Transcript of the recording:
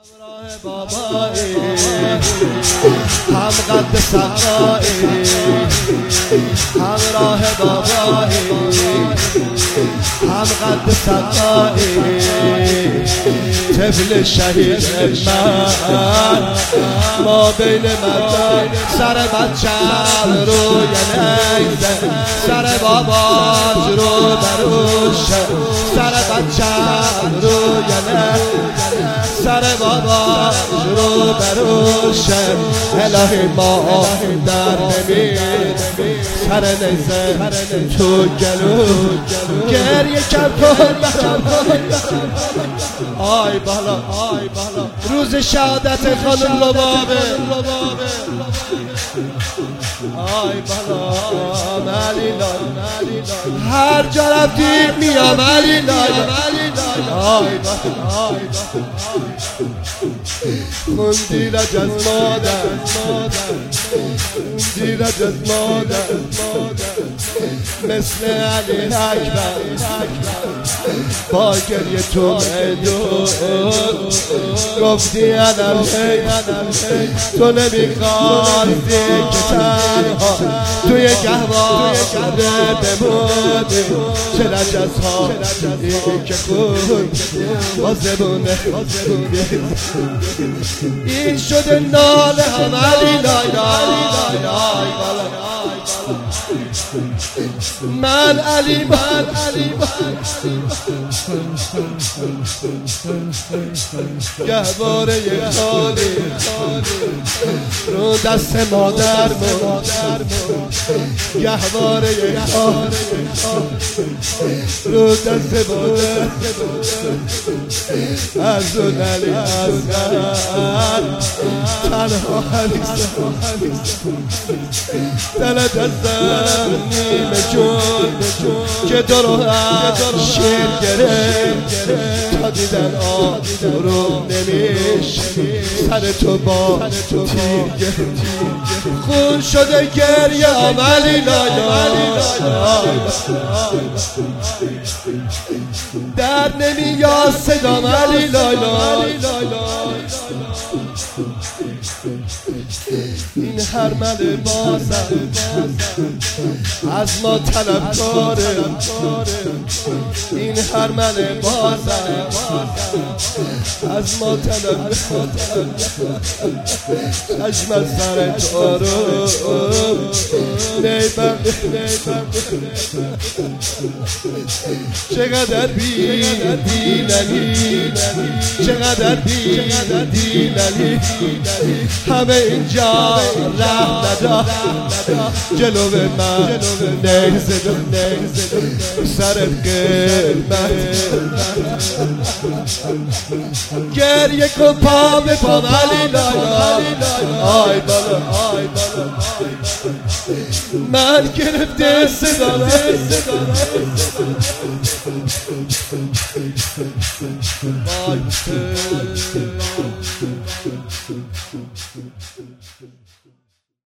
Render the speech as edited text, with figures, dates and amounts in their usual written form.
همراه بابایی هم قد سقایی همراه بابایی هم قد سقایی طفل شهید من ما بین مردان سر بچم روی نگذه سر باباش رو بروشه سر بچم روی نگذه سر باباش رو بروشه الهی ما در نمید سر نیزه تو گلو گریه کم کن آی بالا روز شهادت خانم لبابه آی بالا علی لای هر جا رفتیم میام علی لای آی بالا خوندی رج از مادر خوندی رج از مادر مثل علی اکبر با گریه تو میدون گفتی انم تو نمیخواستی که تنها توی گهواره بمونی چه نجس ها این که خون بازمونه این شده ناله هم علی لای من علی گهواره خالی رو دست مادر گهواره خالی رو دست مادر از اون علی اصغر تنها حلیستم دلت ازم نیمه جون که درو شیر گرفت تا دیدن رو نمیش سر تو با تیر خون شده گریه علی لای در نمیاد صدام علی لای این هرمل بازم از ما طلبکاره این هرمل بازم از ما طلبکاره چشم سر تو رو نیبم چقدر بی‌دلیل چقدر بی‌دلیل همه اینجا راه نداد جلو من نیزه سرت قلبت گریه کن پا به پا علی لای آی بالا من گرفته صدا وای